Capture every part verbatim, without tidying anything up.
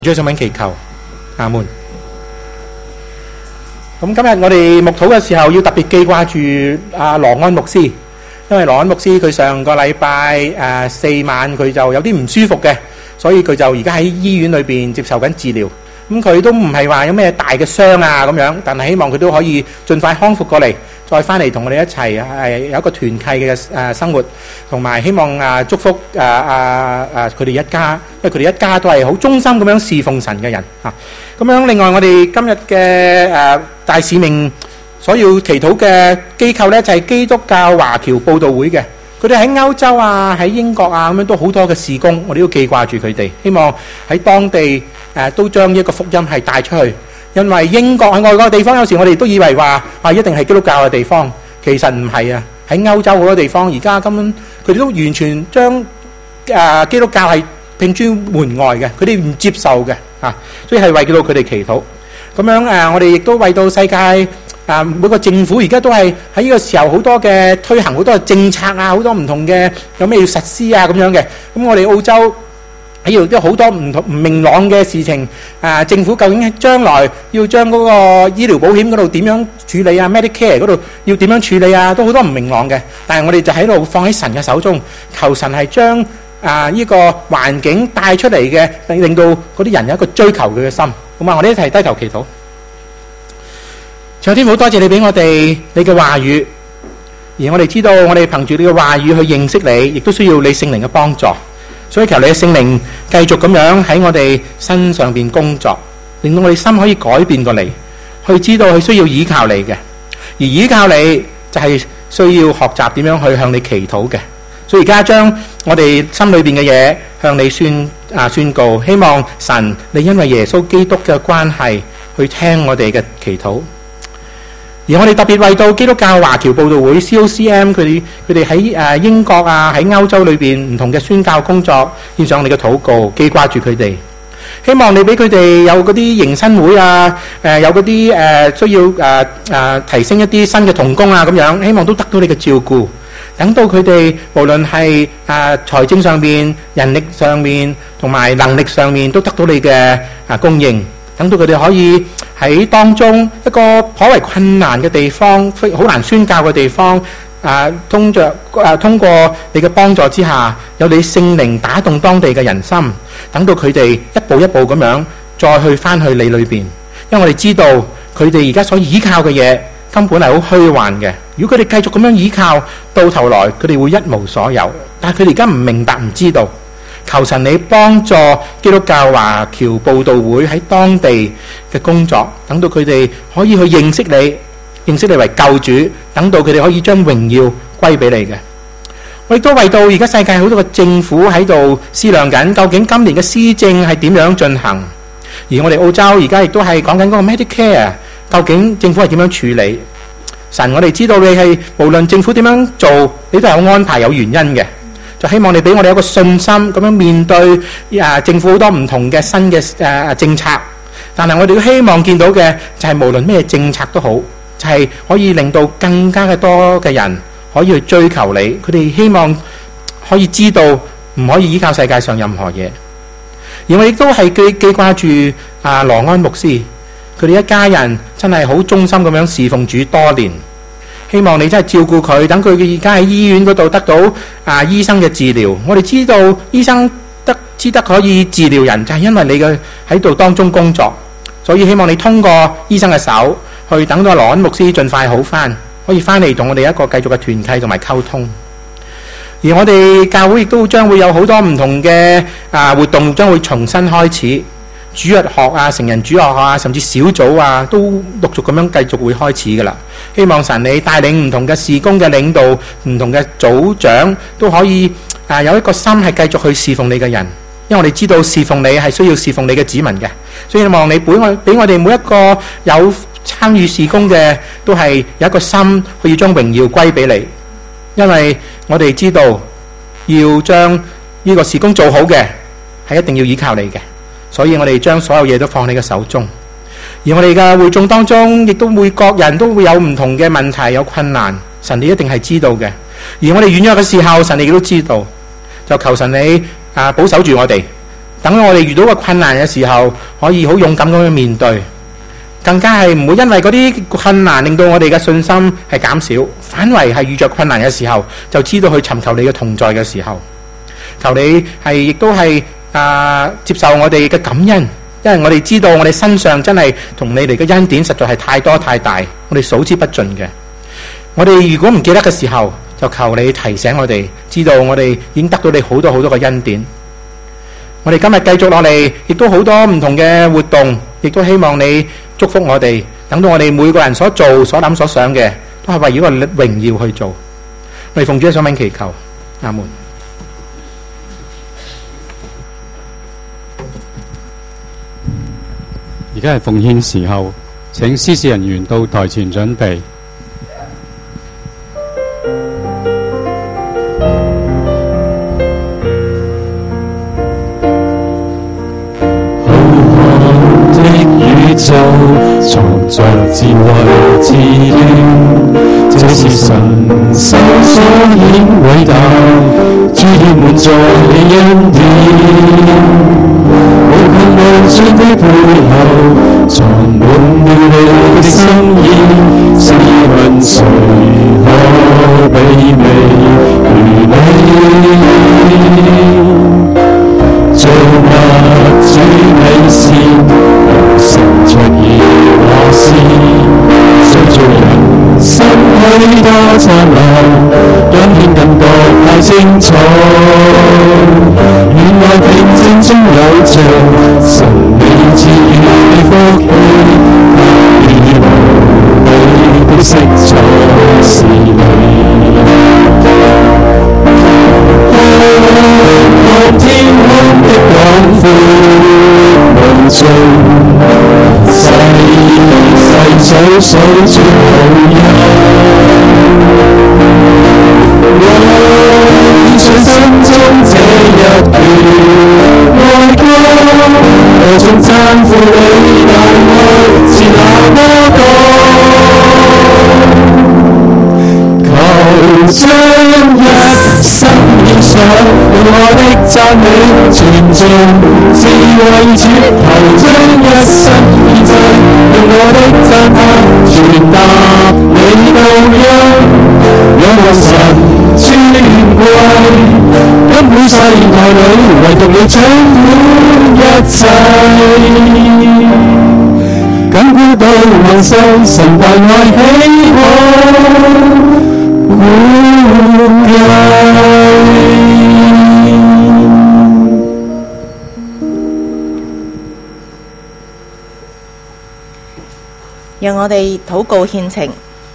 最上面祈求，阿門。咁今日我哋牧禱嘅時候，要特別記掛住阿羅安牧師，因為羅安牧師佢上個禮拜誒四晚佢就有啲唔舒服嘅，所以佢就而家喺醫院裏邊接受緊治療。咁佢都唔係話有咩大嘅傷啊咁樣，但係希望佢都可以盡快康復過嚟，再翻嚟同我哋一齊係有一個團契嘅誒生活，同埋希望啊祝福誒誒誒佢哋一家，因為佢哋一家都係好忠心咁樣侍奉神嘅人嚇。咁樣另外我哋今日嘅誒大使命所要祈禱嘅機構咧，就係基督教華僑佈道會嘅。佢哋喺歐洲啊，喺英國啊，咁樣都好多嘅事工，我哋都記掛住佢哋，希望喺當地誒都將呢個福音係帶出去。因為英國喺外國嘅地方，有時我哋都以為話啊一定係基督教嘅地方，其實唔係啊。喺歐洲好多地方，而家根本佢哋都完全將誒基督教係摒諸門外嘅，佢哋唔接受嘅啊，所以係為到佢哋祈禱。咁樣誒，我哋亦都為到世界。啊！每個政府而家都係喺呢個時候好多嘅推行好多嘅政策啊，好多唔同嘅有咩要實施啊咁樣嘅。咁我哋澳洲喺度都好多唔同唔明朗嘅事情。啊，政府究竟將來要將嗰個醫療保險嗰度點樣處理啊 ？Medicare 嗰度要點樣處理啊？都好多唔明朗嘅。但係我哋就喺度放喺神嘅手中，求神係將啊呢個環境帶出嚟嘅，令到嗰啲人有一個追求佢嘅心。咁啊，我哋一齊低頭祈禱。上天好多謝你俾我哋你嘅話語，而我哋知道我哋憑住你嘅話語去認識你，亦都需要你聖靈嘅幫助。所以求你嘅聖靈繼續咁樣喺我哋身上邊工作，令到我哋心可以改變過嚟，去知道佢需要依靠你嘅，而依靠你就係需要學習點樣去向你祈禱嘅。所以而家將我哋心裏邊嘅嘢向你宣啊宣告，希望神你因為耶穌基督嘅關係去聽我哋嘅祈禱。而我哋特別為到基督教華僑佈道會 C O C M 佢哋佢哋喺誒英國啊，喺歐洲裏邊唔同嘅宣教工作，獻上你嘅禱告，記掛住佢哋。希望你俾佢哋有嗰啲迎新會啊，誒、呃、有嗰啲誒需要誒誒、呃呃、提升一啲新嘅同工啊咁樣，希望都得到你嘅照顧。等到佢哋無論係誒財政上面、人力上面同埋能力上面都得到你嘅啊供應。等到佢哋可以喺當中一個頗為困難嘅地方，好難宣教嘅地方，啊，通着啊，通過你嘅幫助之下，有你聖靈打動當地嘅人心，等到佢哋一步一步咁樣再去翻去你裏邊，因為我哋知道佢哋而家所依靠嘅嘢根本係好虛幻嘅。如果佢哋繼續咁樣依靠，到頭來佢哋會一無所有。但係佢哋而家唔明白唔知道。求神你幫助基督教華僑佈道會喺當地嘅工作，等到佢哋可以去認識你，認識你為救主，等到佢哋可以將榮耀歸俾你嘅。我亦都為到而家世界好多嘅政府喺度思量緊，究竟今年嘅施政係點樣進行？而我哋澳洲而家亦都係講緊嗰個 Medicare， 究竟政府係點樣處理？神，我哋知道你係無論政府點樣做，你都係有安排有原因嘅。就希望你俾我哋有個信心咁樣面對啊政府好多唔同嘅新嘅誒政策，但係我哋都希望見到嘅就係無論咩政策都好，就係可以令到更加嘅多嘅人可以去追求你，佢哋希望可以知道唔可以依靠世界上任何嘢。而我亦都係記記掛住啊羅安牧師，佢哋一家人真係好忠心咁樣侍奉主多年。希望你真係照顧佢，等佢而家喺醫院嗰度得到啊醫生嘅治療。我哋知道醫生得知得可以治療人，就係因為你嘅喺度當中工作，所以希望你通過醫生嘅手去等到羅安牧師盡快好返，可以返嚟同我哋一個繼續嘅團契同埋溝通。而我哋教會亦都將會有好多唔同嘅啊活動，將會重新開始。主日學啊、成人主日學啊，甚至小組啊，都陸續咁樣繼續會開始噶啦。希望神你帶領唔同嘅事工嘅領導、唔同嘅組長都可以啊有一個心係繼續去侍奉你嘅人，因為我哋知道侍奉你係需要侍奉你嘅子民嘅，所以希望你俾我俾我哋每一個有參與事工嘅都係有一個心去要將榮耀歸俾你，因為我哋知道要將呢個事工做好嘅係一定要依靠你嘅。所以我哋將所有嘢都放喺你嘅手中，而我哋嘅會眾當中，亦都每個人都會有唔同嘅問題、有困難，神你一定係知道嘅。而我哋軟弱嘅時候，神你亦都知道，就求神你啊保守住我哋， 等我哋遇到個困難嘅時候，可以好勇敢咁樣面對，更加係唔會因為嗰啲困難令到我哋嘅信心係減少，反為係遇着困難嘅時候，就知道去尋求你嘅同在嘅時候，求你係亦都係啊接受我哋嘅感恩，因為我哋知道我哋身上真係同你哋嘅恩典實在係太多太大，我哋數之不盡嘅。我哋如果唔記得嘅時候，就求你提醒我哋，知道我哋已經得到你好多好多嘅恩典。我哋今日繼續落嚟，亦都好多唔同嘅活動，亦都希望你祝福我哋，等到我哋每個人所做、所諗、所想嘅，都係為咗個榮耀去做。我哋奉主嘅聖名祈求，阿門。 而家係奉獻時候，請司事人員到台前準備。 宇宙藏着智慧之端，這是神手所顯偉大，注定滿載你恩典。無窮無盡的背後，藏滿了你的心意，試問誰可比美如你？造物主美善，成着耶和華塑造人生許多燦爛，彰顯更多太精彩。原來平靜中有着神你賜予的福氣，與無比的色彩是你。看天空的廣闊無盡，細細數數着好恩。我獻上心中這一段愛歌，我縱讚負你大愛是那麼高。求將一生獻上，用我的讚美傳頌智慧主，求將一生獻上，用我的讚嘆傳達你道恩，仰望神尊貴，根本世代裏唯獨你掌管一切，緊箍到永生神大愛喜可。 讓我哋禱告獻情，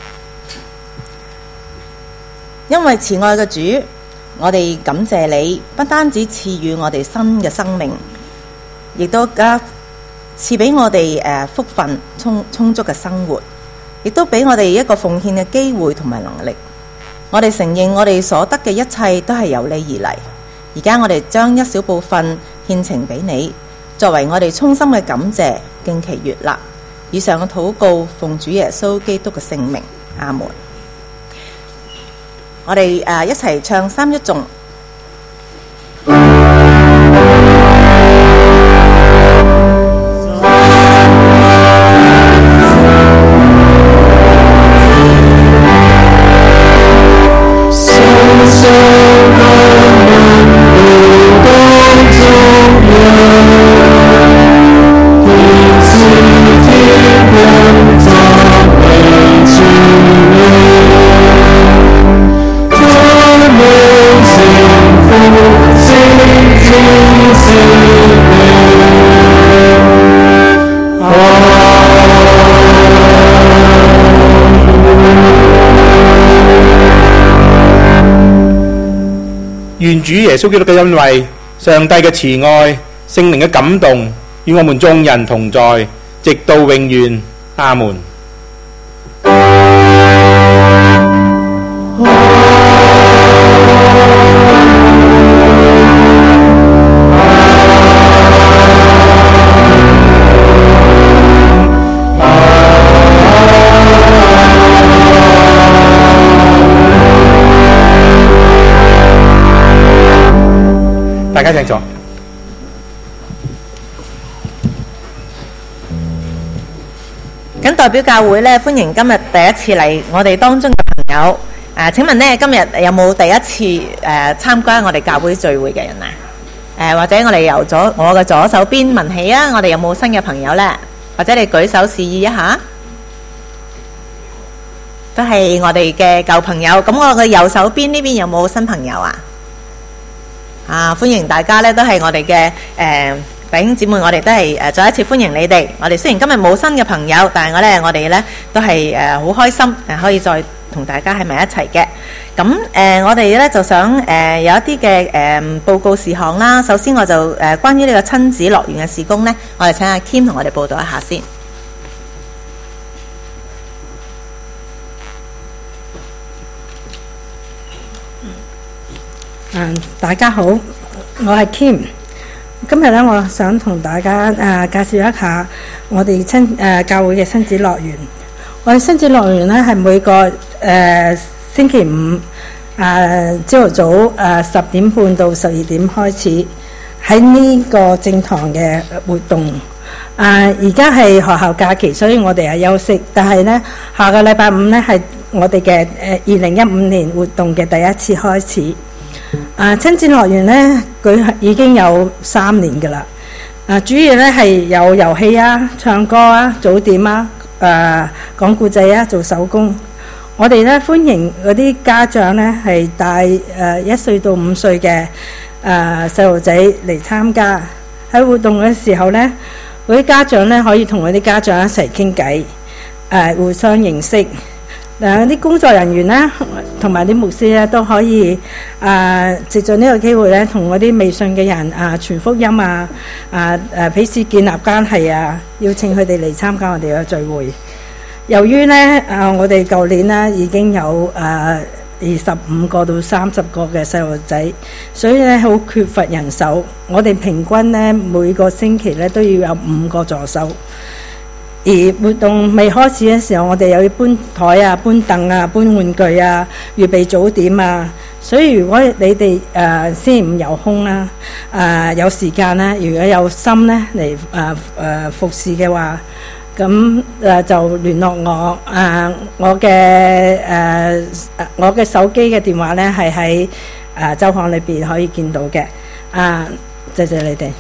因為慈愛嘅主，我哋感謝你，不單止賜予我哋新嘅生命，亦都加賜俾我哋誒福分充充足嘅生活，亦都俾我哋一個奉獻嘅機會同埋能力。我哋承認我哋所得嘅一切都係由你而嚟，而家我哋將一小部分獻情俾你，作為我哋衷心嘅感謝，敬祈悅納。以上嘅禱告奉主耶穌基督嘅聖名，阿門。我哋誒、呃、一齊唱三一頌。 願主耶穌基督嘅恩惠、上帝嘅慈愛、聖靈嘅感動，與我們眾人同在，直到永遠。阿門。大家請坐。 咁代表教會咧，歡迎今日第一次嚟我哋當中嘅朋友。誒，請問咧，今日有冇第一次誒參加我哋教會聚會嘅人啊？誒，或者我哋由左我嘅左手邊問起啊，我哋有冇新嘅朋友咧？或者你舉手示意一下，都係我哋嘅舊朋友。咁我嘅右手邊呢邊有冇新朋友啊？啊，歡迎大家咧，都係我哋嘅誒弟兄姊妹，我哋都係誒再一次歡迎你哋。我哋雖然今日冇新嘅朋友，但係我咧我哋咧都係誒好開心誒可以再同大家喺埋一齊嘅。咁誒、呃，我哋咧就想誒、呃、有一啲嘅誒報告事項啦。首先我就誒、呃、關於呢個親子樂園嘅事工咧，我哋請阿 Kim 同我哋報道一下先。 嗯，大家好，我係 Kim。今日咧，我想同大家誒、呃、介紹一下我哋親誒、呃、教會嘅親子樂園。我哋親子樂園咧係每個誒、呃、星期五誒朝頭早誒十點半到十二點開始喺呢個正堂嘅活動。誒而家係學校假期，所以我哋係休息。但係咧，下個禮拜五咧係我哋嘅誒二零一五年活動嘅第一次開始。啊，親子樂園咧，佢已經有三年㗎啦。啊，主要咧係有遊戲啊、唱歌啊、早點啊、誒講故仔啊、做手工。我哋咧歡迎嗰啲家長咧係帶誒一歲到五歲嘅誒細路仔嚟參加。喺活動嘅時候咧，嗰啲家長咧可以同嗰啲家長一齊傾偈，誒互相認識。誒啲工作人員咧，同埋啲牧師咧都可以誒藉著呢個機會咧，同嗰啲未信嘅人啊傳福音啊，啊誒彼此建立關係啊，邀請佢哋嚟參加我哋嘅聚會。由於咧啊，我哋舊年咧已經有誒二十五個到三十個嘅細路仔，所以咧好缺乏人手。我哋平均咧每個星期咧都要有五個助手。而活動未開始嘅時候，我哋又要搬台啊、搬凳啊、搬玩具啊、預備早點啊。所以如果你哋誒、呃、星期五有空啦、誒、呃、有時間啦，如果有心咧嚟誒誒服侍嘅話，咁誒、呃、就聯絡我。誒、呃、我嘅誒、呃、我嘅手機嘅電話咧係喺誒週刊裏邊可以見到嘅。啊、呃，謝謝你哋。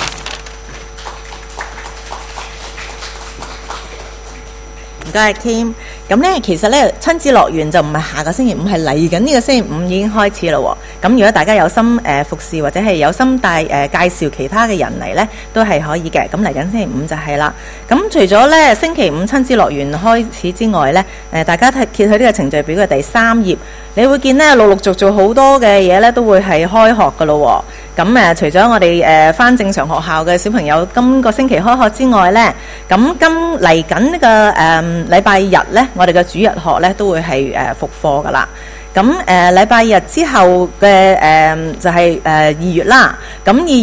唔該 Kim， 咁咧其實咧親子樂園就唔係下個星期五，係嚟緊呢個星期五已經開始啦喎。咁如果大家有心誒、呃、服侍或者係有心帶誒、呃、介紹其他嘅人嚟咧，都係可以嘅。咁嚟緊星期五就係啦。咁除咗咧星期五親子樂園開始之外咧，誒、呃、大家睇揭去呢個程序表嘅第三頁，你會見咧陸陸續續好多嘅嘢咧都會係開學噶咯喎。咁誒、呃，除咗我哋誒返正常學校嘅小朋友今個星期開學之外咧，咁今嚟緊呢個誒、呃、禮拜日咧，我哋嘅主日學咧都會係誒、呃、復課噶啦。咁誒禮拜日之後嘅誒、呃、就係誒二月啦。咁二